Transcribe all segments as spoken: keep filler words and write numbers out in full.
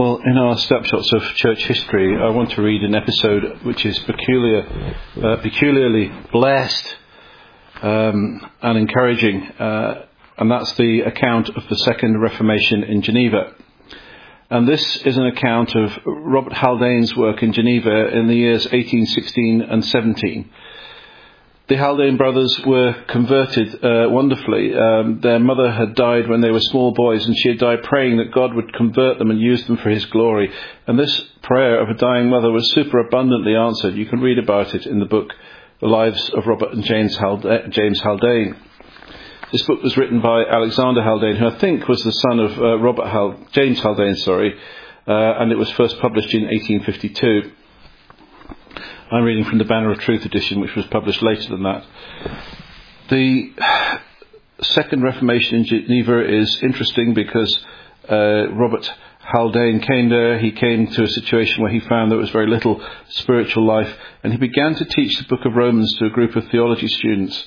Well, in our snapshots of church history, I want to read an episode which is peculiar, uh, peculiarly blessed um, and encouraging, uh, and that's the account of the Second Reformation in Geneva. And this is an account of Robert Haldane's work in Geneva in the years eighteen sixteen and seventeen. The Haldane brothers were converted uh, wonderfully. Um, their mother had died when they were small boys, and she had died praying that God would convert them and use them for his glory. And this prayer of a dying mother was super abundantly answered. You can read about it in the book, The Lives of Robert and James Haldane. James Haldane. This book was written by Alexander Haldane, who I think was the son of uh, Robert Hal- James Haldane, sorry, uh, and it was first published in eighteen fifty-two. I'm reading from the Banner of Truth edition, which was published later than that. The Second Reformation in Geneva is interesting because uh, Robert Haldane came there. He came to a situation where he found there was very little spiritual life, and he began to teach the book of Romans to a group of theology students.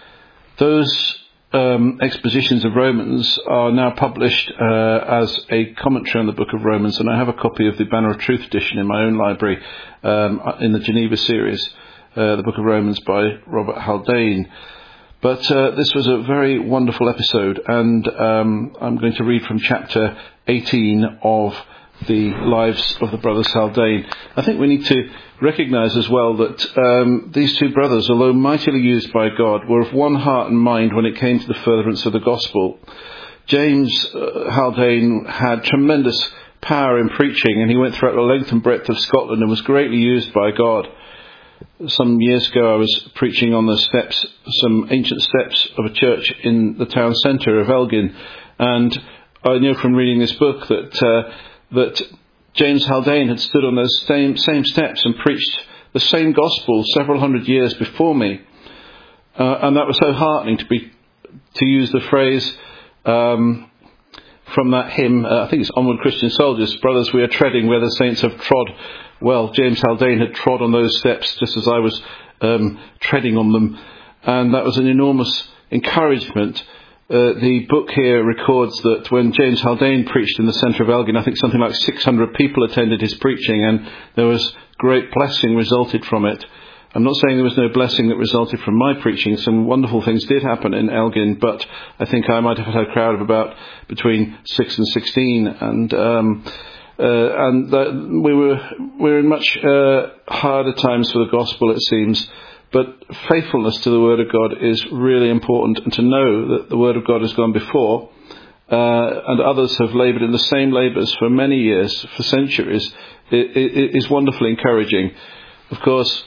Those Um, expositions of Romans are now published uh, as a commentary on the book of Romans, and I have a copy of the Banner of Truth edition in my own library um, in the Geneva series, uh, the book of Romans by Robert Haldane. But uh, this was a very wonderful episode, and um, I'm going to read from chapter eighteen of the Lives of the Brothers Haldane. I think we need to recognise as well that um, these two brothers, although mightily used by God, were of one heart and mind when it came to the furtherance of the gospel. James uh, Haldane had tremendous power in preaching, and he went throughout the length and breadth of Scotland and was greatly used by God. Some years ago I was preaching on the steps, some ancient steps of a church in the town centre of Elgin, and I know from reading this book that uh, that James Haldane had stood on those same, same steps and preached the same gospel several hundred years before me. Uh, and that was so heartening to be, to use the phrase um, from that hymn, uh, I think it's Onward Christian Soldiers, brothers, we are treading where the saints have trod. Well, James Haldane had trod on those steps just as I was um, treading on them. And that was an enormous encouragement. Uh, the book here records that when James Haldane preached in the centre of Elgin, I think something like six hundred people attended his preaching, and there was great blessing resulted from it. I'm not saying there was no blessing that resulted from my preaching. Some wonderful things did happen in Elgin, but I think I might have had a crowd of about between six and sixteen, and um, uh, and that we were we were in much uh, harder times for the gospel, it seems. But faithfulness to the Word of God is really important, and to know that the Word of God has gone before uh, and others have laboured in the same labours for many years, for centuries, it, it is wonderfully encouraging. Of course,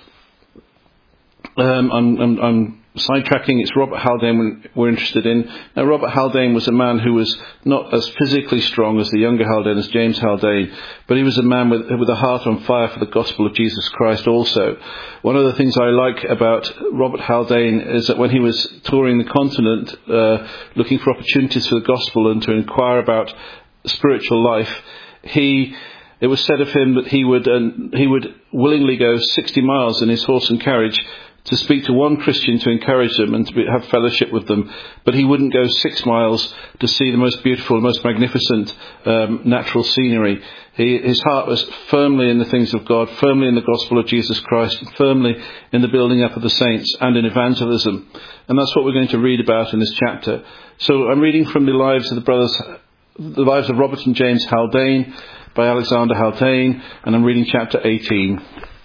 um, I'm, I'm, I'm sidetracking. It's Robert Haldane we're interested in. Now, Robert Haldane was a man who was not as physically strong as the younger Haldane, as James Haldane, but he was a man with, with a heart on fire for the gospel of Jesus Christ also. One of the things I like about Robert Haldane is that when he was touring the continent, uh, looking for opportunities for the gospel and to inquire about spiritual life, he it was said of him that he would uh, he would willingly go sixty miles in his horse and carriage to speak to one Christian, to encourage them and to be, have fellowship with them. But he wouldn't go six miles to see the most beautiful, most magnificent um, natural scenery. He, his heart was firmly in the things of God, firmly in the gospel of Jesus Christ, and firmly in the building up of the saints and in evangelism. And that's what we're going to read about in this chapter. So I'm reading from the lives of the brothers, the lives of Robert and James Haldane by Alexander Haldane, and I'm reading chapter eighteen.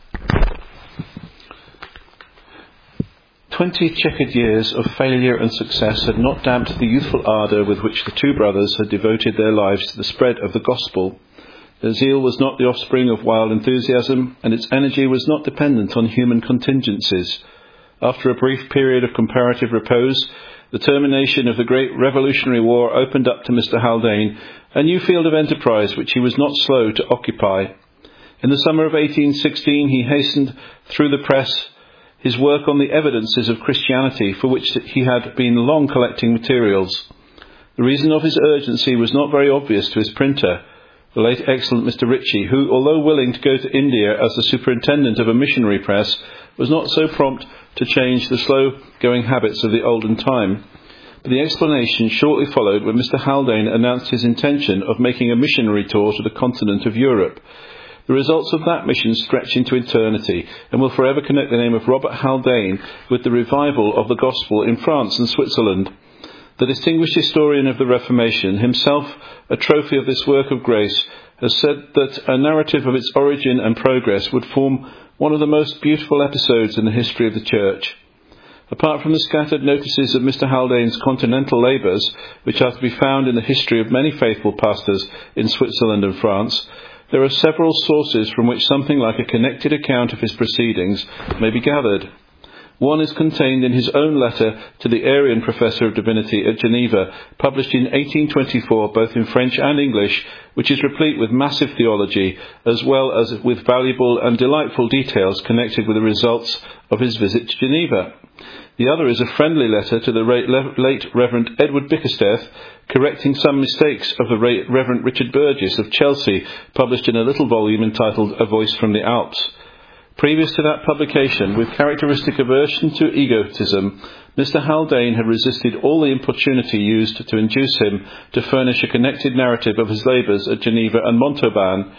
Twenty checkered years of failure and success had not damped the youthful ardour with which the two brothers had devoted their lives to the spread of the gospel. Their zeal was not the offspring of wild enthusiasm, and its energy was not dependent on human contingencies. After a brief period of comparative repose, the termination of the great Revolutionary War opened up to Mister Haldane a new field of enterprise which he was not slow to occupy. In the summer of eighteen sixteen, he hastened through the press his work on the evidences of Christianity, for which he had been long collecting materials. The reason of his urgency was not very obvious to his printer, the late excellent Mister Ritchie, who, although willing to go to India as the superintendent of a missionary press, was not so prompt to change the slow-going habits of the olden time. but the explanation shortly followed when Mister Haldane announced his intention of making a missionary tour to the continent of Europe. The results of that mission stretch into eternity and will forever connect the name of Robert Haldane with the revival of the gospel in France and Switzerland. The distinguished historian of the Reformation, himself a trophy of this work of grace, has said that a narrative of its origin and progress would form one of the most beautiful episodes in the history of the Church. Apart from the scattered notices of Mister Haldane's continental labours, which are to be found in the history of many faithful pastors in Switzerland and France, there are several sources from which something like a connected account of his proceedings may be gathered. One is contained in his own letter to the Arian Professor of Divinity at Geneva, published in eighteen twenty-four both in French and English, which is replete with massive theology, as well as with valuable and delightful details connected with the results of his visit to Geneva. The other is a friendly letter to the late Reverend Edward Bickersteth, correcting some mistakes of the Reverend Richard Burgess of Chelsea, published in a little volume entitled A Voice from the Alps. Previous to that publication, with characteristic aversion to egotism, Mister Haldane had resisted all the importunity used to induce him to furnish a connected narrative of his labours at Geneva and Montauban.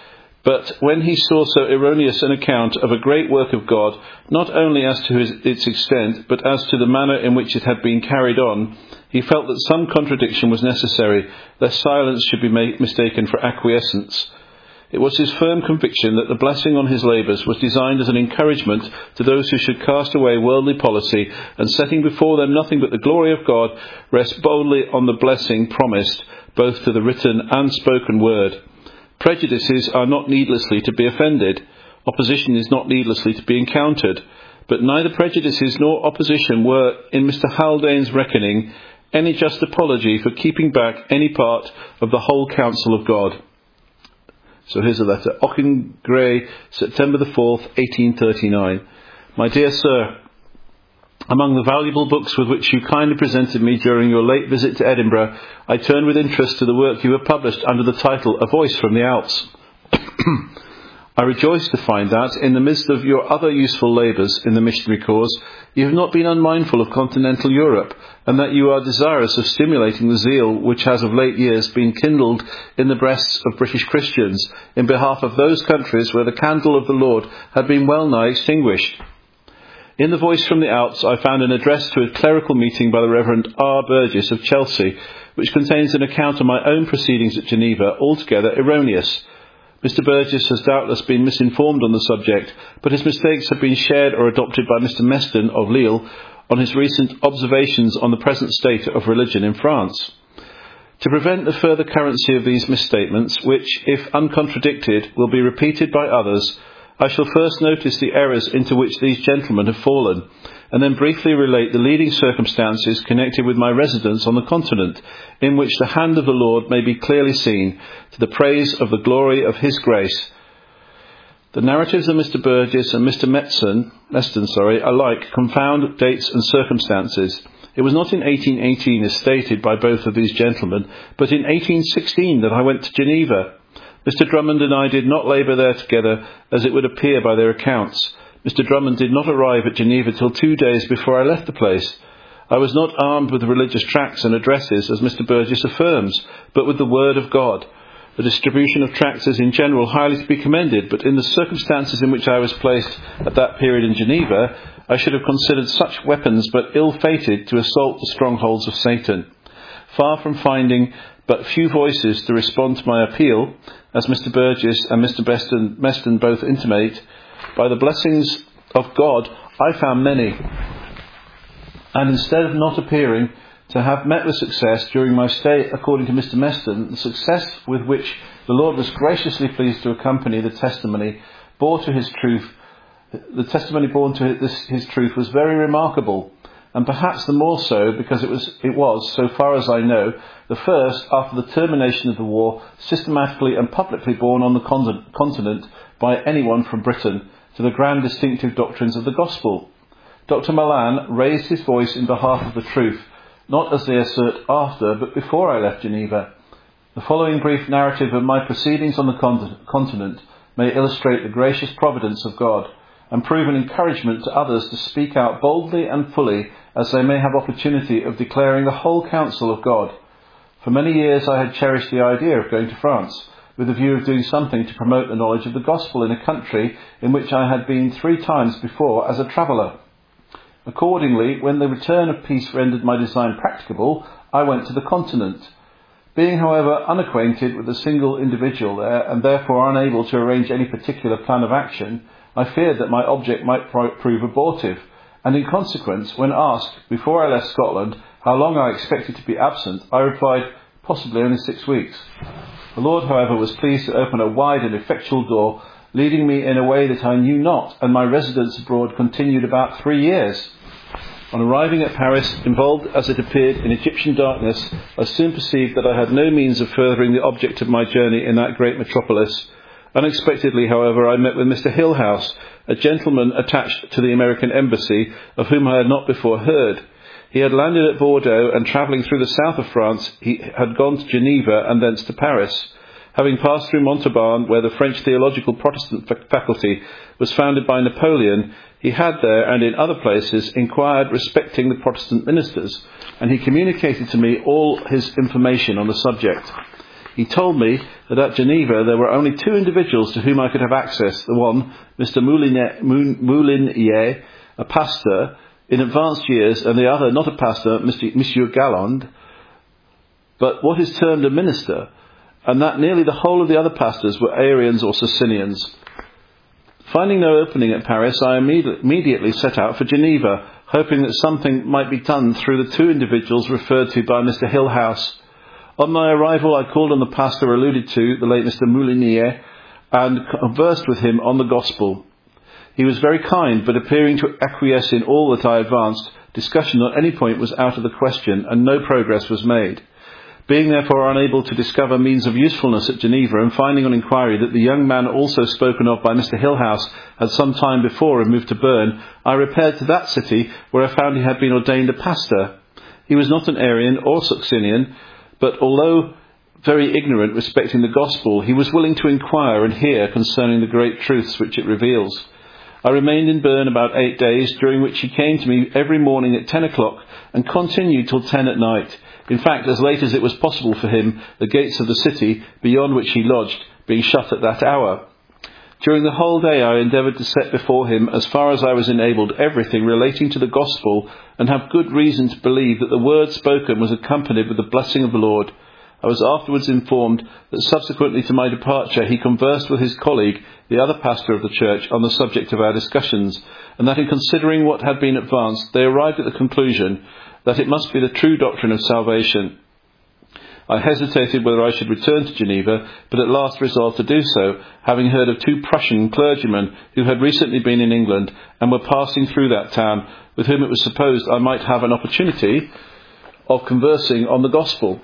But when he saw so erroneous an account of a great work of God, not only as to his, its extent, but as to the manner in which it had been carried on, he felt that some contradiction was necessary, lest silence should be made, mistaken for acquiescence. It was his firm conviction that the blessing on his labours was designed as an encouragement to those who should cast away worldly policy, and setting before them nothing but the glory of God, rest boldly on the blessing promised, both to the written and spoken word. Prejudices are not needlessly to be offended. Opposition is not needlessly to be encountered. But neither prejudices nor opposition were, in Mister Haldane's reckoning, any just apology for keeping back any part of the whole counsel of God. So here's a letter. Auchengrey, September the fourth, eighteen thirty-nine. My dear sir, among the valuable books with which you kindly presented me during your late visit to Edinburgh, I turn with interest to the work you have published under the title A Voice from the Alps. I rejoice to find that, in the midst of your other useful labours in the missionary cause, you have not been unmindful of continental Europe, and that you are desirous of stimulating the zeal which has of late years been kindled in the breasts of British Christians in behalf of those countries where the candle of the Lord had been well nigh extinguished. In the Voice from the Alps, I found an address to a clerical meeting by the Reverend R. Burgess of Chelsea, which contains an account of my own proceedings at Geneva, altogether erroneous. Mister Burgess has doubtless been misinformed on the subject, but his mistakes have been shared or adopted by Mister Meston of Lille on his recent observations on the present state of religion in France. To prevent the further currency of these misstatements, which, if uncontradicted, will be repeated by others, I shall first notice the errors into which these gentlemen have fallen, and then briefly relate the leading circumstances connected with my residence on the continent, in which the hand of the Lord may be clearly seen, to the praise of the glory of His grace. The narratives of Mister Burgess and Mister Meston, Meston, sorry, alike confound dates and circumstances. It was not in eighteen eighteen, as stated by both of these gentlemen, but in eighteen sixteen that I went to Geneva. Mister Drummond and I did not labour there together, as it would appear by their accounts. Mister Drummond did not arrive at Geneva till two days before I left the place. I was not armed with religious tracts and addresses, as Mister Burgess affirms, but with the Word of God. The distribution of tracts is in general highly to be commended, but in the circumstances in which I was placed at that period in Geneva, I should have considered such weapons but ill-fated to assault the strongholds of Satan. Far from finding but few voices to respond to my appeal, as Mister Burgess and Mister Meston, Meston both intimate, by the blessings of God I found many. And instead of not appearing to have met with success during my stay, according to Mister Meston, the success with which the Lord was graciously pleased to accompany the testimony bore to His truth, the testimony borne to his, his truth was very remarkable, and perhaps the more so because it was, it was, so far as I know, the first, after the termination of the war, systematically and publicly borne on the continent by anyone from Britain, to the grand distinctive doctrines of the gospel. Doctor Malan raised his voice in behalf of the truth, not as they assert after, but before I left Geneva. The following brief narrative of my proceedings on the continent may illustrate the gracious providence of God. and prove an encouragement to others to speak out boldly and fully as they may have opportunity of declaring the whole counsel of God. For many years I had cherished the idea of going to France, with a view of doing something to promote the knowledge of the gospel in a country in which I had been three times before as a traveller. Accordingly, when the return of peace rendered my design practicable, I went to the continent. Being, however, unacquainted with a single individual there, and therefore unable to arrange any particular plan of action, I feared that my object might pro- prove abortive, and in consequence, when asked, before I left Scotland, how long I expected to be absent, I replied, possibly only six weeks. The Lord, however, was pleased to open a wide and effectual door, leading me in a way that I knew not, and my residence abroad continued about three years. On arriving at Paris, involved as it appeared in Egyptian darkness, I soon perceived that I had no means of furthering the object of my journey in that great metropolis. Unexpectedly, however, I met with Mister Hillhouse, a gentleman attached to the American embassy, of whom I had not before heard. He had landed at Bordeaux, and travelling through the south of France, he had gone to Geneva and thence to Paris. Having passed through Montauban, where the French Theological Protestant faculty was founded by Napoleon, he had there, and in other places, inquired respecting the Protestant ministers, and he communicated to me all his information on the subject. He told me that at Geneva there were only two individuals to whom I could have access, the one, Mister Moulinier, Moulinier, a pastor in advanced years, and the other, not a pastor, Mister Monsieur Galland, but what is termed a minister, and that nearly the whole of the other pastors were Arians or Socinians. Finding no opening at Paris, I immediately set out for Geneva, hoping that something might be done through the two individuals referred to by Mister Hillhouse. On my arrival, I called on the pastor alluded to, the late Mister Moulinier, and conversed with him on the gospel. He was very kind, but appearing to acquiesce in all that I advanced, discussion on any point was out of the question, and no progress was made. Being therefore unable to discover means of usefulness at Geneva, and finding on inquiry that the young man also spoken of by Mister Hillhouse had some time before removed to Bern, I repaired to that city, where I found he had been ordained a pastor. He was not an Arian or Socinian, but although very ignorant respecting the gospel, he was willing to inquire and hear concerning the great truths which it reveals. I remained in Bern about eight days, during which he came to me every morning at ten o'clock and continued till ten at night. In fact, as late as it was possible for him, the gates of the city, beyond which he lodged, being shut at that hour. During the whole day I endeavoured to set before him, as far as I was enabled, everything relating to the gospel, and have good reason to believe that the word spoken was accompanied with the blessing of the Lord. I was afterwards informed that subsequently to my departure he conversed with his colleague, the other pastor of the church, on the subject of our discussions, and that in considering what had been advanced, they arrived at the conclusion that it must be the true doctrine of salvation. I hesitated whether I should return to Geneva, but at last resolved to do so, having heard of two Prussian clergymen who had recently been in England and were passing through that town, with whom it was supposed I might have an opportunity of conversing on the gospel,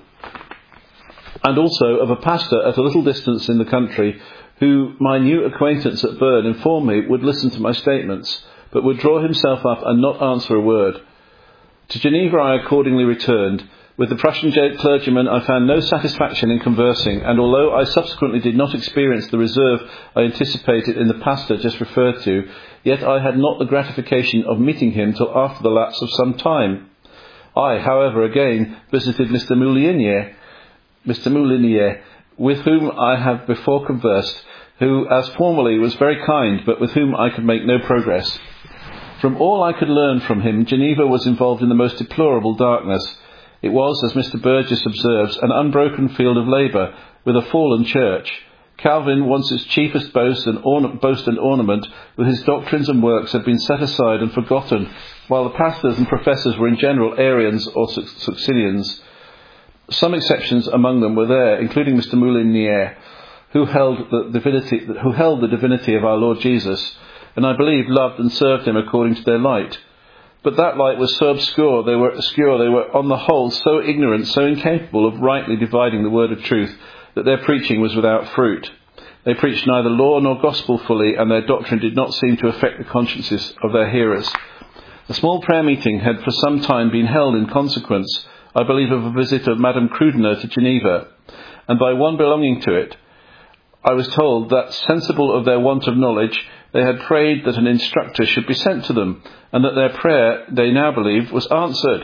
and also of a pastor at a little distance in the country, who my new acquaintance at Bern informed me would listen to my statements, but would draw himself up and not answer a word. To Geneva I accordingly returned. With the Prussian clergyman I found no satisfaction in conversing, and although I subsequently did not experience the reserve I anticipated in the pastor just referred to, yet I had not the gratification of meeting him till after the lapse of some time. I, however, again visited Mister Moulinier, Mister Moulinier, with whom I have before conversed, who, as formerly, was very kind, but with whom I could make no progress. From all I could learn from him, Geneva was involved in the most deplorable darkness. It was, as Mister Burgess observes, an unbroken field of labour, with a fallen church. Calvin, once its chiefest boast and, orna- boast and ornament, with his doctrines and works, had been set aside and forgotten, while the pastors and professors were in general Arians or Socinians. Some exceptions among them were there, including Mister Moulinier, who held the divinity, who held the divinity of our Lord Jesus, and I believe loved and served him according to their light. But that light was so obscure, they were obscure, they were on the whole so ignorant, so incapable of rightly dividing the word of truth, that their preaching was without fruit. They preached neither law nor gospel fully, and their doctrine did not seem to affect the consciences of their hearers. A small prayer meeting had for some time been held in consequence, I believe, of a visit of Madame Crudener to Geneva, and by one belonging to it. I was told that, sensible of their want of knowledge, they had prayed that an instructor should be sent to them, and that their prayer, they now believed, was answered.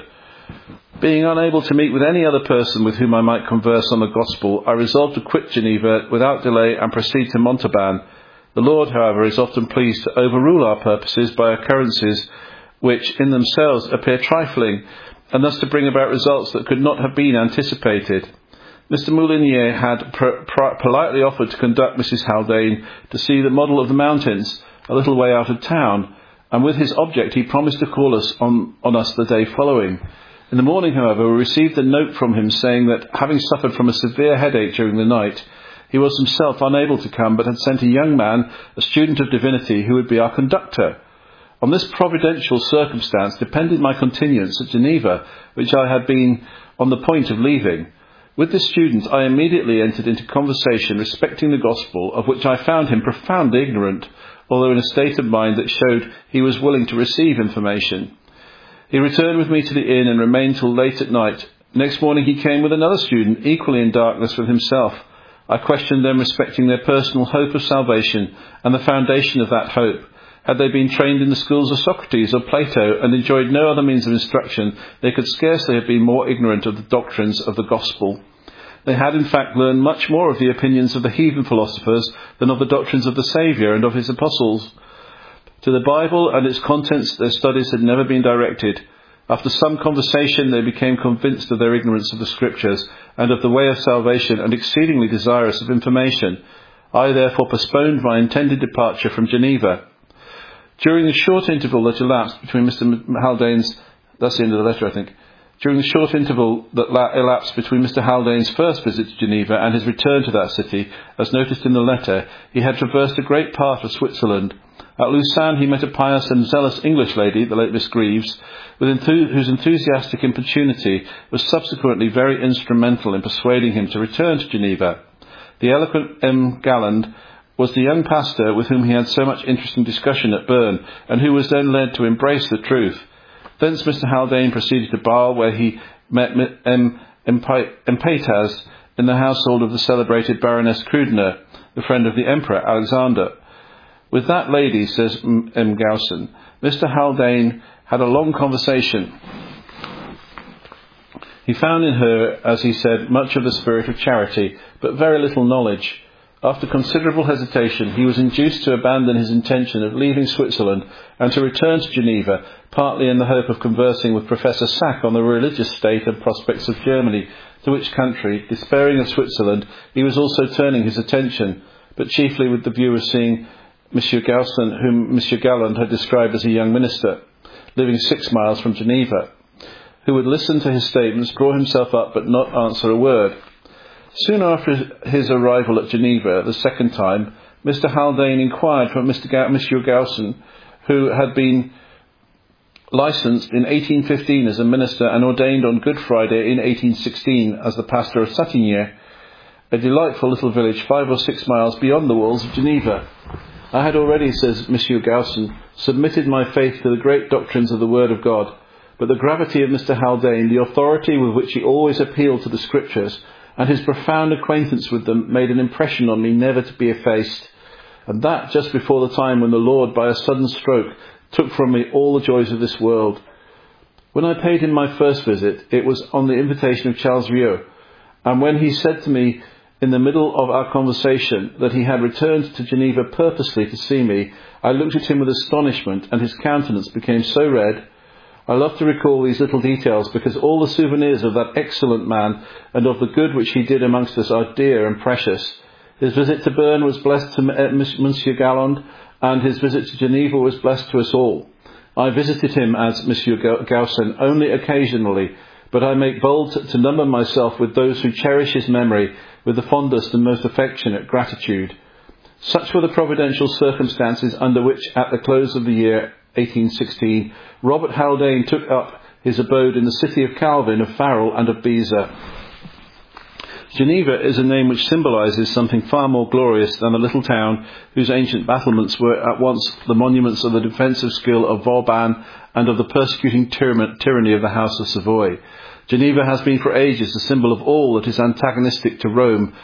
Being unable to meet with any other person with whom I might converse on the gospel, I resolved to quit Geneva without delay and proceed to Montauban. The Lord, however, is often pleased to overrule our purposes by occurrences which in themselves appear trifling, and thus to bring about results that could not have been anticipated. Mister Moulinier had pr- pr- politely offered to conduct Missus Haldane to see the model of the mountains, a little way out of town, and with his object he promised to call us on, on us the day following. In the morning, however, we received a note from him saying that, having suffered from a severe headache during the night, he was himself unable to come, but had sent a young man, a student of divinity, who would be our conductor. On this providential circumstance depended my continuance at Geneva, which I had been on the point of leaving. With this student I immediately entered into conversation respecting the gospel, of which I found him profoundly ignorant, although in a state of mind that showed he was willing to receive information. He returned with me to the inn and remained till late at night. Next morning he came with another student, equally in darkness with himself. I questioned them respecting their personal hope of salvation and the foundation of that hope. Had they been trained in the schools of Socrates or Plato and enjoyed no other means of instruction, they could scarcely have been more ignorant of the doctrines of the gospel. They had in fact learned much more of the opinions of the heathen philosophers than of the doctrines of the Saviour and of his apostles. To the Bible and its contents their studies had never been directed. After some conversation they became convinced of their ignorance of the Scriptures and of the way of salvation, and exceedingly desirous of information. I therefore postponed my intended departure from Geneva. During the short interval that elapsed between Mister Haldane's, that's the end of the letter I think, during the short interval that elapsed between Mister Haldane's first visit to Geneva and his return to that city, as noticed in the letter, he had traversed a great part of Switzerland. At Lausanne he met a pious and zealous English lady, the late Miss Greaves, with enth- whose enthusiastic importunity was subsequently very instrumental in persuading him to return to Geneva. The eloquent M. Galland was the young pastor with whom he had so much interesting discussion at Bern, and who was then led to embrace the truth. Thence Mister Haldane proceeded to Bâle, where he met M. Empaitas in the household of the celebrated Baroness Krüdener, the friend of the Emperor Alexander. With that lady, says M. Gaussen, Mister Haldane had a long conversation. He found in her, as he said, much of the spirit of charity, but very little knowledge. After considerable hesitation, he was induced to abandon his intention of leaving Switzerland and to return to Geneva, partly in the hope of conversing with Professor Sack on the religious state and prospects of Germany, to which country, despairing of Switzerland, he was also turning his attention, but chiefly with the view of seeing Monsieur Gaussen, whom Monsieur Galland had described as a young minister, living six miles from Geneva, who would listen to his statements, draw himself up, but not answer a word. Soon after his arrival at Geneva, the second time, Mister Haldane inquired from Mister Ga- Monsieur Gaussen, who had been licensed in eighteen fifteen as a minister and ordained on Good Friday in eighteen sixteen as the pastor of Satigny, a delightful little village five or six miles beyond the walls of Geneva. I had already, says Monsieur Gaussen, submitted my faith to the great doctrines of the Word of God, but the gravity of Mister Haldane, the authority with which he always appealed to the Scriptures, and his profound acquaintance with them made an impression on me never to be effaced, and that just before the time when the Lord, by a sudden stroke, took from me all the joys of this world. When I paid him my first visit, it was on the invitation of Charles Rieu, and when he said to me in the middle of our conversation that he had returned to Geneva purposely to see me, I looked at him with astonishment, and his countenance became so red. I love to recall these little details because all the souvenirs of that excellent man and of the good which he did amongst us are dear and precious. His visit to Bern was blessed to Monsieur Galland, and his visit to Geneva was blessed to us all. I visited him, as Monsieur Gaussen, only occasionally, but I make bold to number myself with those who cherish his memory with the fondest and most affectionate gratitude. Such were the providential circumstances under which, at the close of the year eighteen sixteen, Robert Haldane took up his abode in the city of Calvin, of Farrell and of Beza. Geneva is a name which symbolises something far more glorious than the little town whose ancient battlements were at once the monuments of the defensive skill of Vauban and of the persecuting tyranny of the House of Savoy. Geneva has been for ages the symbol of all that is antagonistic to Rome,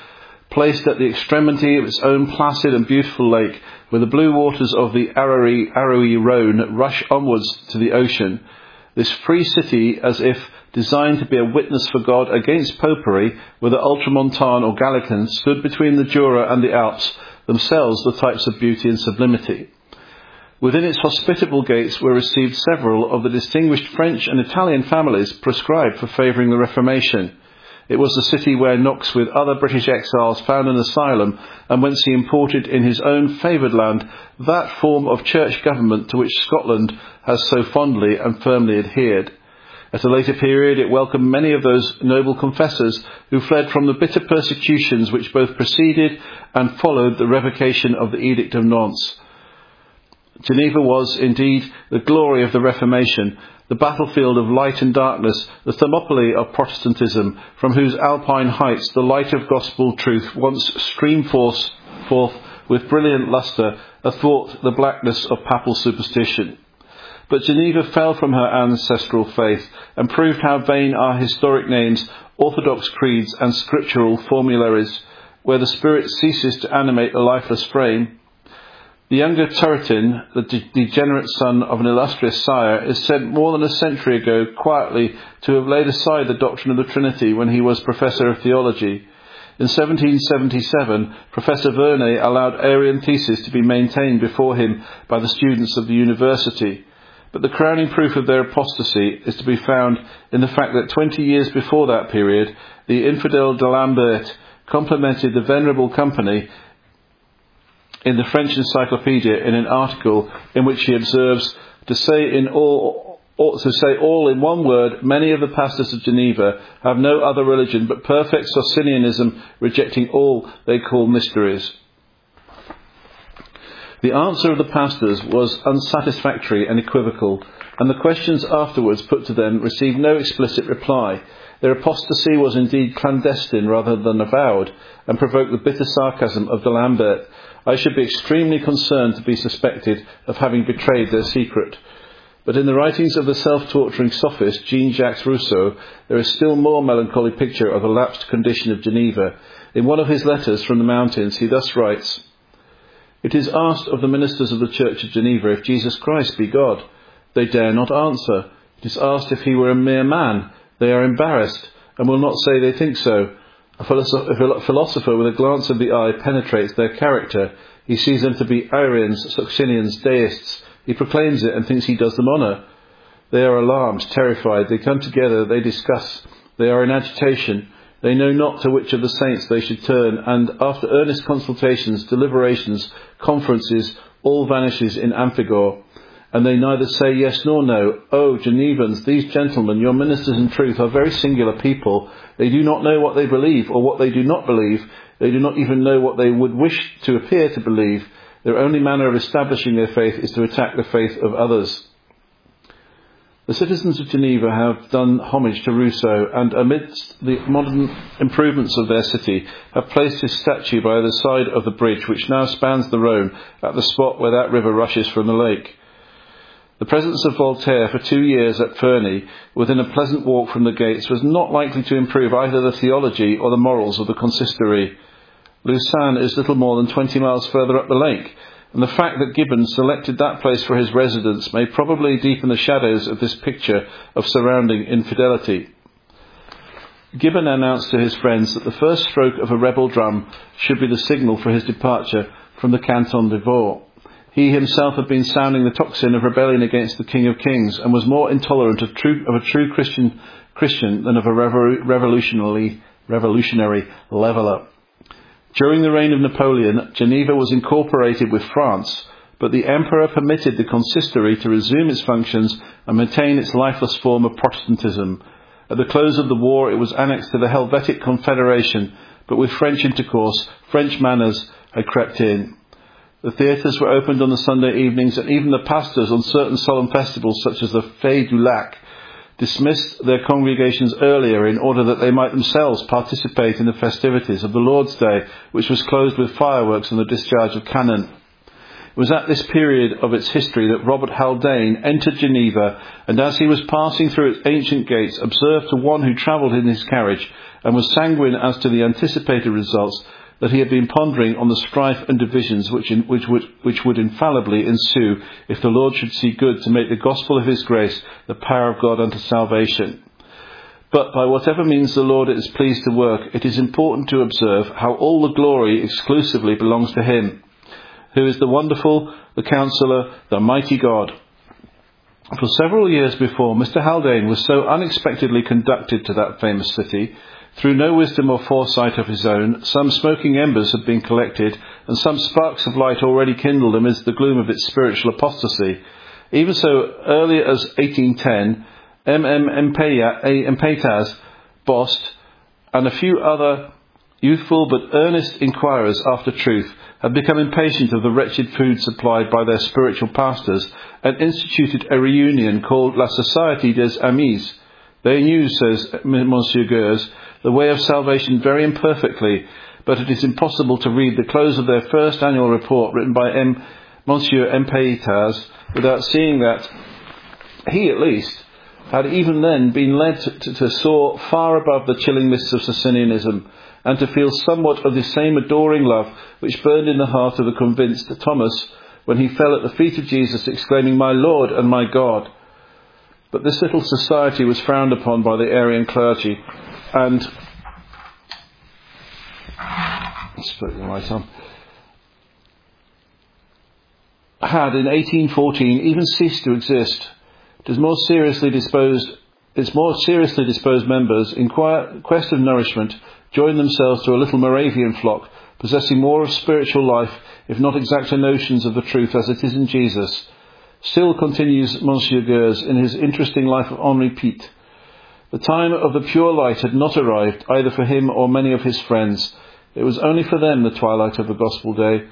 placed at the extremity of its own placid and beautiful lake, where the blue waters of the Arrowy, Arrowy Rhone rush onwards to the ocean. This free city, as if designed to be a witness for God against popery, whether ultramontane or Gallican, stood between the Jura and the Alps, themselves the types of beauty and sublimity. Within its hospitable gates were received several of the distinguished French and Italian families prescribed for favouring the Reformation. It was the city where Knox with other British exiles found an asylum, and whence he imported in his own favoured land that form of church government to which Scotland has so fondly and firmly adhered. At a later period it welcomed many of those noble confessors who fled from the bitter persecutions which both preceded and followed the revocation of the Edict of Nantes. Geneva was, indeed, the glory of the Reformation, the battlefield of light and darkness, the Thermopylae of Protestantism, from whose alpine heights the light of gospel truth once streamed forth, forth with brilliant lustre athwart the blackness of papal superstition. But Geneva fell from her ancestral faith and proved how vain are historic names, orthodox creeds and scriptural formularies, where the spirit ceases to animate a lifeless frame. The younger Turretin, the de- degenerate son of an illustrious sire, is said more than a century ago quietly to have laid aside the doctrine of the Trinity when he was Professor of Theology. In seventeen seventy-seven, Professor Verne allowed Arian theses to be maintained before him by the students of the university. But the crowning proof of their apostasy is to be found in the fact that twenty years before that period, the infidel d'Alembert complimented the Venerable Company in the French Encyclopedia in an article in which he observes, to say in all, or to say all in one word, many of the pastors of Geneva have no other religion but perfect Socinianism, rejecting all they call mysteries. The answer of the pastors was unsatisfactory and equivocal, and the questions afterwards put to them received no explicit reply. Their apostasy was indeed clandestine rather than avowed, and provoked the bitter sarcasm of d'Alembert. I should be extremely concerned to be suspected of having betrayed their secret. But in the writings of the self-torturing sophist Jean-Jacques Rousseau, there is still more melancholy picture of the lapsed condition of Geneva. In one of his letters from the mountains, he thus writes, "It is asked of the ministers of the Church of Geneva if Jesus Christ be God. They dare not answer. It is asked if he were a mere man. They are embarrassed, and will not say they think so. A philosopher with a glance of the eye penetrates their character. He sees them to be Arians, Socinians, Deists. He proclaims it and thinks he does them honour. They are alarmed, terrified. They come together, they discuss. They are in agitation. They know not to which of the saints they should turn, and after earnest consultations, deliberations, conferences, all vanishes in amphigor. And they neither say yes nor no. Oh, Genevans, these gentlemen, your ministers in truth, are very singular people. They do not know what they believe or what they do not believe. They do not even know what they would wish to appear to believe. Their only manner of establishing their faith is to attack the faith of others." The citizens of Geneva have done homage to Rousseau, and amidst the modern improvements of their city, have placed his statue by the side of the bridge which now spans the Rhone at the spot where that river rushes from the lake. The presence of Voltaire for two years at Ferney, within a pleasant walk from the gates, was not likely to improve either the theology or the morals of the consistory. Lausanne is little more than twenty miles further up the lake, and the fact that Gibbon selected that place for his residence may probably deepen the shadows of this picture of surrounding infidelity. Gibbon announced to his friends that the first stroke of a rebel drum should be the signal for his departure from the Canton de Vaud. He himself had been sounding the tocsin of rebellion against the King of Kings, and was more intolerant of, true, of a true Christian Christian than of a revo- revolutionary, revolutionary leveller. During the reign of Napoleon, Geneva was incorporated with France, but the Emperor permitted the consistory to resume its functions and maintain its lifeless form of Protestantism. At the close of the war, it was annexed to the Helvetic Confederation, but with French intercourse, French manners had crept in. The theatres were opened on the Sunday evenings, and even the pastors on certain solemn festivals such as the Fête du Lac dismissed their congregations earlier in order that they might themselves participate in the festivities of the Lord's Day, which was closed with fireworks and the discharge of cannon. It was at this period of its history that Robert Haldane entered Geneva, and as he was passing through its ancient gates, observed to one who travelled in his carriage and was sanguine as to the anticipated results, that he had been pondering on the strife and divisions which, in, which, would, which would infallibly ensue if the Lord should see good to make the gospel of his grace the power of God unto salvation. But by whatever means the Lord is pleased to work, it is important to observe how all the glory exclusively belongs to him, who is the wonderful, the Counsellor, the mighty God. For several years before, Mister Haldane was so unexpectedly conducted to that famous city. Through no wisdom or foresight of his own, some smoking embers had been collected, and some sparks of light already kindled amidst the gloom of its spiritual apostasy. Even so early as eighteen ten, M M Mpeitas, Bost, and a few other youthful but earnest inquirers after truth had become impatient of the wretched food supplied by their spiritual pastors, and instituted a reunion called La Société des Amis. They knew, says Monsieur Gers, the way of salvation very imperfectly, but it is impossible to read the close of their first annual report written by M. Monsieur Mpeitas without seeing that he, at least, had even then been led to, to, to soar far above the chilling mists of Socinianism, and to feel somewhat of the same adoring love which burned in the heart of the convinced Thomas when he fell at the feet of Jesus, exclaiming, "My Lord and my God." But this little society was frowned upon by the Arian clergy, and spoke the right on, had in eighteen fourteen even ceased to exist. It is more seriously disposed, its more seriously disposed members, in quest of nourishment, joined themselves to a little Moravian flock, possessing more of spiritual life, if not exacter notions of the truth as it is in Jesus. Still, continues Monsieur Gers in his interesting life of Henri Piet, the time of the pure light had not arrived, either for him or many of his friends. It was only for them the twilight of the gospel day.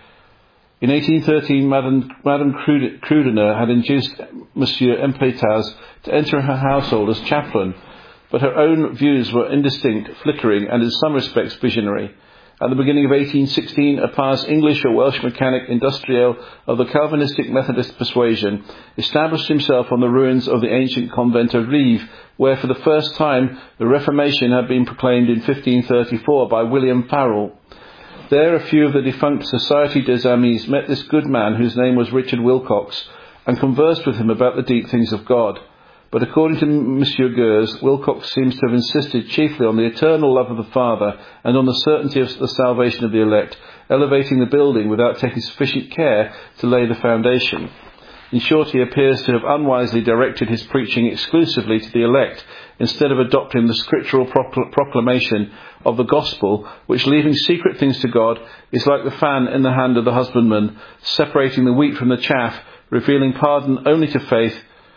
In eighteen thirteen, Madame, Madame Krudener had induced Monsieur Mpeitas to enter her household as chaplain, but her own views were indistinct, flickering, and in some respects visionary. At the beginning of eighteen sixteen, a pious English or Welsh mechanic industriel of the Calvinistic Methodist persuasion established himself on the ruins of the ancient convent of Rives, where for the first time the Reformation had been proclaimed in fifteen thirty-four by William Farel. There a few of the defunct Société des Amis met this good man, whose name was Richard Wilcox, and conversed with him about the deep things of God. But according to Monsieur Gers, Wilcox seems to have insisted chiefly on the eternal love of the Father and on the certainty of the salvation of the elect, elevating the building without taking sufficient care to lay the foundation. In short, he appears to have unwisely directed his preaching exclusively to the elect, instead of adopting the scriptural proclamation of the gospel, which, leaving secret things to God, is like the fan in the hand of the husbandman, separating the wheat from the chaff, revealing pardon only to faith,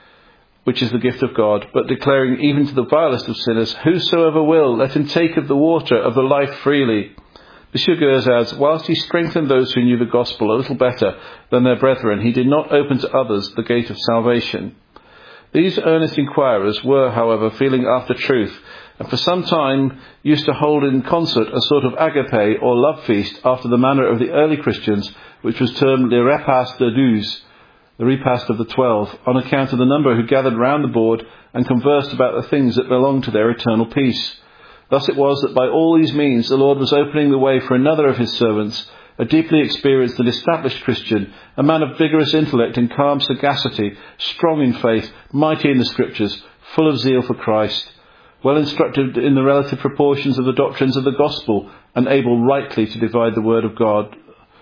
which is the gift of God, but declaring even to the vilest of sinners, "Whosoever will, let him take of the water of the life freely." Monsieur Gers adds, whilst he strengthened those who knew the gospel a little better than their brethren, he did not open to others the gate of salvation. These earnest inquirers were, however, feeling after truth, and for some time used to hold in concert a sort of agape or love feast after the manner of the early Christians, which was termed le repas de douze, the repast of the twelve, on account of the number who gathered round the board and conversed about the things that belonged to their eternal peace. Thus it was that by all these means the Lord was opening the way for another of his servants, a deeply experienced and established Christian, a man of vigorous intellect and calm sagacity, strong in faith, mighty in the Scriptures, full of zeal for Christ, well instructed in the relative proportions of the doctrines of the gospel, and able rightly to divide the word of God.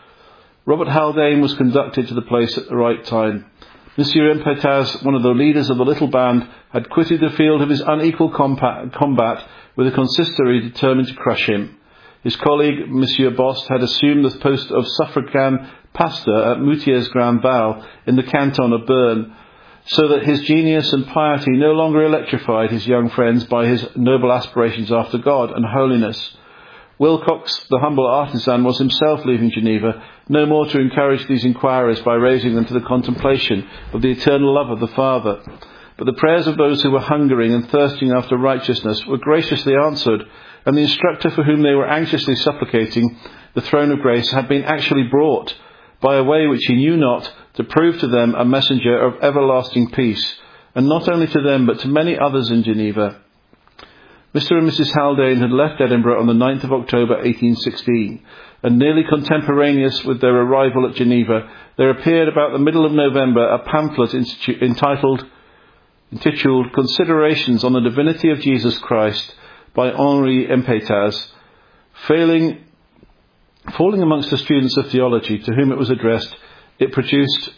Robert Haldane was conducted to the place at the right time. Monsieur Mpeitas, one of the leaders of the little band, had quitted the field of his unequal combat with a consistory determined to crush him. His colleague, Monsieur Bost, had assumed the post of suffragan pastor at Moutiers-Grand-Val in the canton of Berne, so that his genius and piety no longer electrified his young friends by his noble aspirations after God and holiness. Wilcox, the humble artisan, was himself leaving Geneva, no more to encourage these inquirers by raising them to the contemplation of the eternal love of the Father. But the prayers of those who were hungering and thirsting after righteousness were graciously answered, and the instructor for whom they were anxiously supplicating the throne of grace had been actually brought, by a way which he knew not, to prove to them a messenger of everlasting peace, and not only to them but to many others in Geneva. Mister and Missus Haldane had left Edinburgh on the ninth of October eighteen sixteen, and nearly contemporaneous with their arrival at Geneva, there appeared about the middle of November a pamphlet institu- entitled, intituled Considerations on the Divinity of Jesus Christ by Henri Impeytas. Failing, falling amongst the students of theology to whom it was addressed, it produced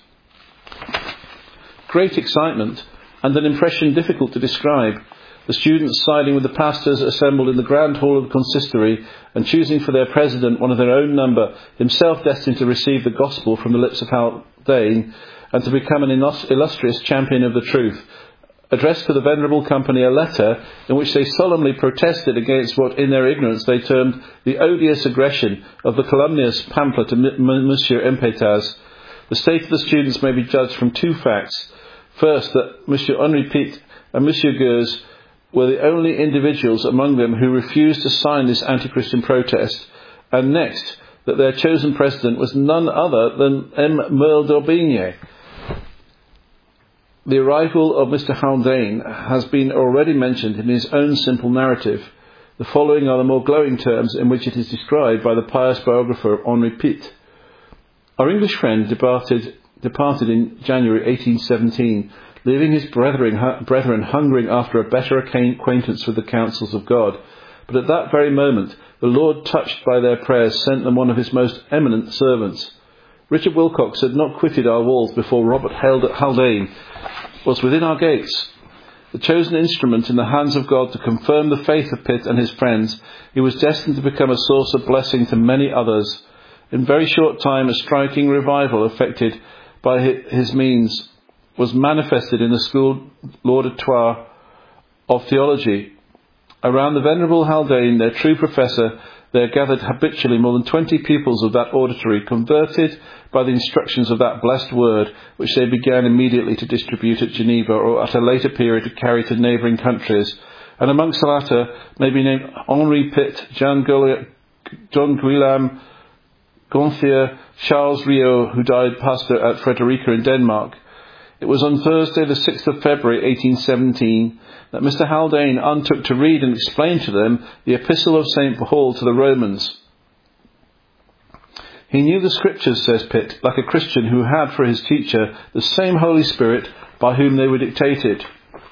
great excitement and an impression difficult to describe. The students, siding with the pastors, assembled in the grand hall of the consistory and choosing for their president one of their own number, himself destined to receive the gospel from the lips of Haldane and to become an illustrious champion of the truth, addressed to the venerable company a letter in which they solemnly protested against what in their ignorance they termed the odious aggression of the calumnious pamphlet of Monsieur Impeytas. The state of the students may be judged from two facts. First, that Monsieur Henri Pitt and Monsieur Gueuze were the only individuals among them who refused to sign this anti-Christian protest, and next, that their chosen president was none other than M. Merle d'Aubigné. The arrival of Mister Haldane has been already mentioned in his own simple narrative. The following are the more glowing terms in which it is described by the pious biographer Henri Pitt. Our English friend departed, departed in January eighteen seventeen, leaving his brethren, brethren hungering after a better acquaintance with the counsels of God. But at that very moment, the Lord, touched by their prayers, sent them one of his most eminent servants. Richard Wilcox had not quitted our walls before Robert Haldane was within our gates. The chosen instrument in the hands of God to confirm the faith of Pitt and his friends, he was destined to become a source of blessing to many others. In very short time, a striking revival effected by his means was manifested in the school laudatoire of theology. Around the venerable Haldane, their true professor, there gathered habitually more than twenty pupils of that auditory, converted by the instructions of that blessed word, which they began immediately to distribute at Geneva, or at a later period to carry to neighbouring countries. And amongst the latter may be named Henri Pitt, John Guillaume Gonthier, Charles Riot, who died pastor at Frederica in Denmark. It was on Thursday the sixth of February eighteen seventeen that Mister Haldane undertook to read and explain to them the epistle of Saint Paul to the Romans. He knew the Scriptures, says Pitt, like a Christian who had for his teacher the same Holy Spirit by whom they were dictated.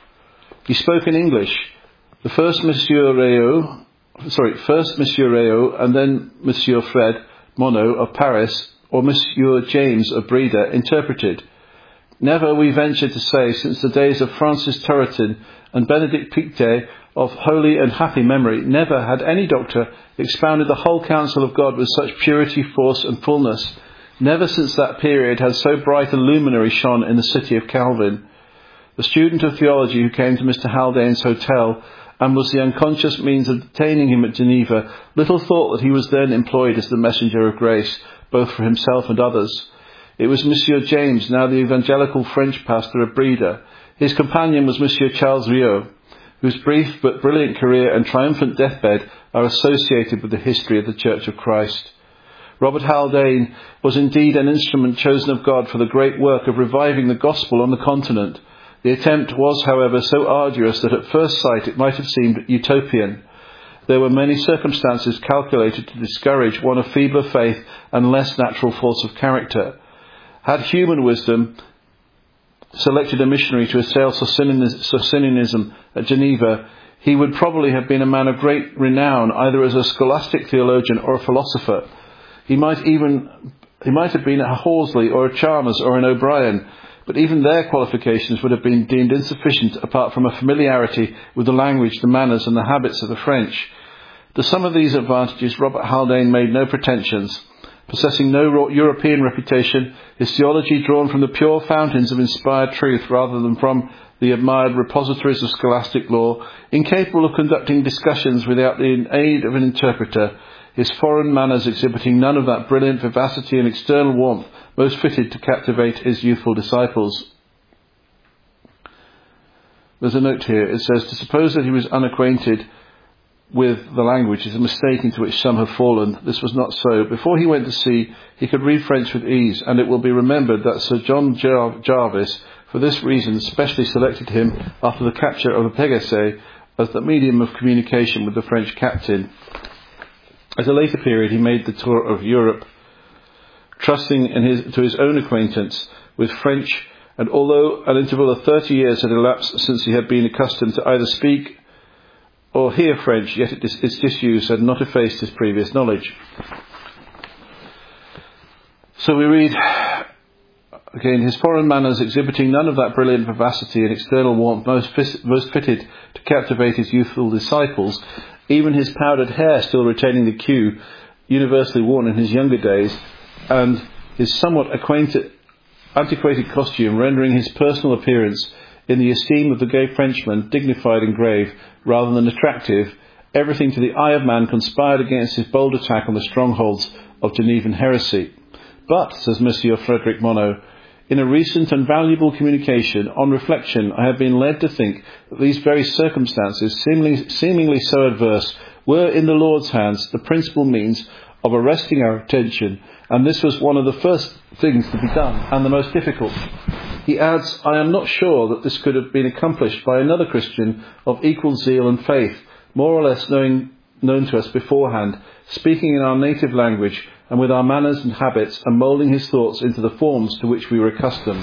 He spoke in English. The first Monsieur Riot, sorry, first Monsieur Riot and then Monsieur Fred Monod of Paris, or Monsieur James of Breda, interpreted. Never, we venture to say, since the days of Francis Turretin and Benedict Pictet of holy and happy memory, never had any doctor expounded the whole counsel of God with such purity, force and fullness. Never since that period had so bright a luminary shone in the city of Calvin. The student of theology who came to Mister Haldane's hotel and was the unconscious means of detaining him at Geneva little thought that he was then employed as the messenger of grace, both for himself and others. It was Monsieur James, now the evangelical French pastor of Breda. His companion was Monsieur Charles Riot, whose brief but brilliant career and triumphant deathbed are associated with the history of the Church of Christ. Robert Haldane was indeed an instrument chosen of God for the great work of reviving the gospel on the continent. The attempt was, however, so arduous that at first sight it might have seemed utopian. There were many circumstances calculated to discourage one of feebler faith and less natural force of character. Had human wisdom selected a missionary to assail Socinianism at Geneva, he would probably have been a man of great renown, either as a scholastic theologian or a philosopher. He might even he might have been a Horsley or a Chalmers or an O'Brien, but even their qualifications would have been deemed insufficient apart from a familiarity with the language, the manners and the habits of the French. To some of these advantages Robert Haldane made no pretensions. Possessing no European reputation, his theology drawn from the pure fountains of inspired truth rather than from the admired repositories of scholastic law, incapable of conducting discussions without the aid of an interpreter, his foreign manners exhibiting none of that brilliant vivacity and external warmth most fitted to captivate his youthful disciples. There's a note here. It says, to suppose that he was unacquainted with the language is a mistake into which some have fallen. This was not so. Before he went to sea, he could read French with ease, and it will be remembered that Sir John Jar- Jarvis, for this reason, specially selected him after the capture of the Pegasus as the medium of communication with the French captain. At a later period, he made the tour of Europe, trusting in his, to his own acquaintance with French, and although an interval of thirty years had elapsed since he had been accustomed to either speak or hear French, yet it, its disuse had not effaced his previous knowledge. So we read, again, his foreign manners exhibiting none of that brilliant vivacity and external warmth most, most fitted to captivate his youthful disciples, even his powdered hair still retaining the cue universally worn in his younger days, and his somewhat acquainted, antiquated costume rendering his personal appearance in the esteem of the gay Frenchman dignified and grave rather than attractive, everything to the eye of man conspired against his bold attack on the strongholds of Genevan heresy. But, says Monsieur Frederick Monod, in a recent and valuable communication, on reflection, I have been led to think that these very circumstances, seemingly, seemingly so adverse, were in the Lord's hands the principal means of arresting our attention, and this was one of the first things to be done, and the most difficult. He adds, I am not sure that this could have been accomplished by another Christian of equal zeal and faith, more or less knowing, known to us beforehand, speaking in our native language, and with our manners and habits, and moulding his thoughts into the forms to which we were accustomed.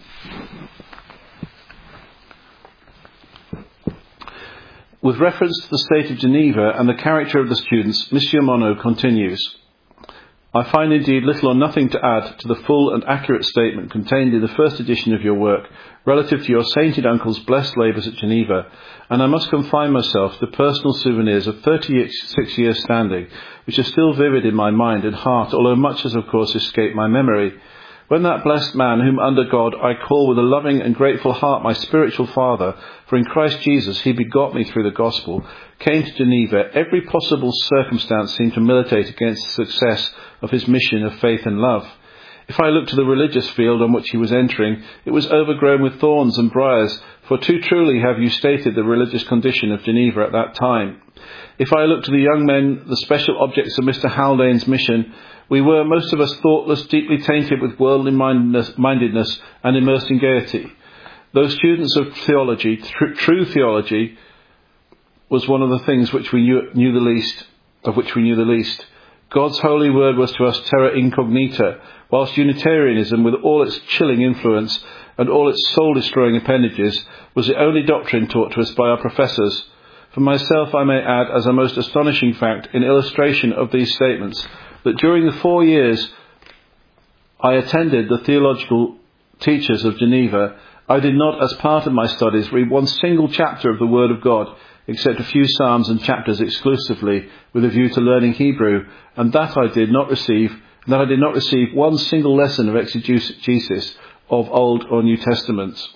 With reference to the state of Geneva and the character of the students, Monsieur Monod continues, I find indeed little or nothing to add to the full and accurate statement contained in the first edition of your work relative to your sainted uncle's blessed labours at Geneva, and I must confine myself to personal souvenirs of thirty-six years standing, which are still vivid in my mind and heart, although much has of course escaped my memory. When that blessed man, whom under God I call with a loving and grateful heart my spiritual father, for in Christ Jesus he begot me through the gospel, came to Geneva, every possible circumstance seemed to militate against the success of his mission of faith and love. If I look to the religious field on which he was entering, it was overgrown with thorns and briars, for too truly have you stated the religious condition of Geneva at that time. If I look to the young men, the special objects of Mister Haldane's mission, we were, most of us, thoughtless, deeply tainted with worldly mindedness, mindedness and immersed in gaiety. Those students of theology, tr- true theology, was one of the things which we knew, knew the least, of which we knew the least. God's holy word was to us terra incognita, whilst Unitarianism, with all its chilling influence and all its soul-destroying appendages, was the only doctrine taught to us by our professors. For myself, I may add, as a most astonishing fact, in illustration of these statements, that during the four years I attended the theological teachers of Geneva, I did not, as part of my studies, read one single chapter of the Word of God, except a few psalms and chapters exclusively, with a view to learning Hebrew, and that I did not receive, that I did not receive one single lesson of exegesis of Old or New Testaments.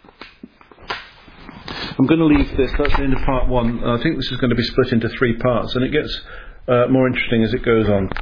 I'm going to leave this, that's the end of part one. I think this is going to be split into three parts, and it gets uh, more interesting as it goes on.